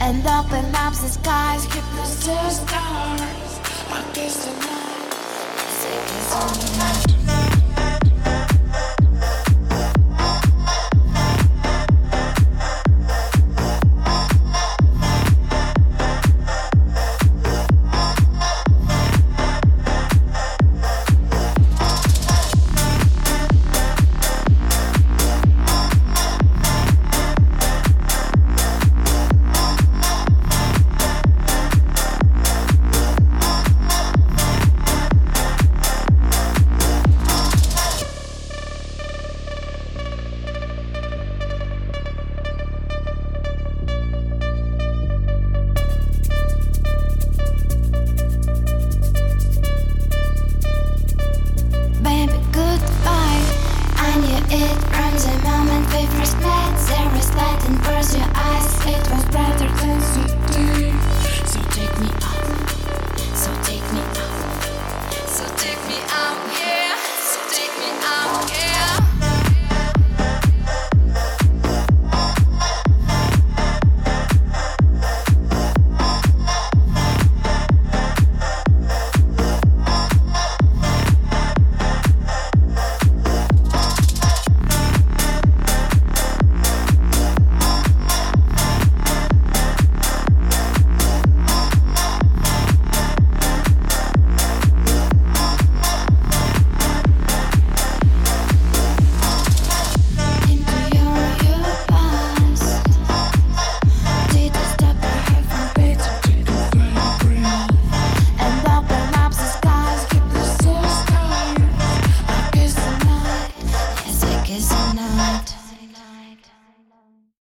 and open up the skies. Keep the stars. I kiss the night. Say kiss on the night. It from the moment we first met. There was light in both your eyes. It was bright.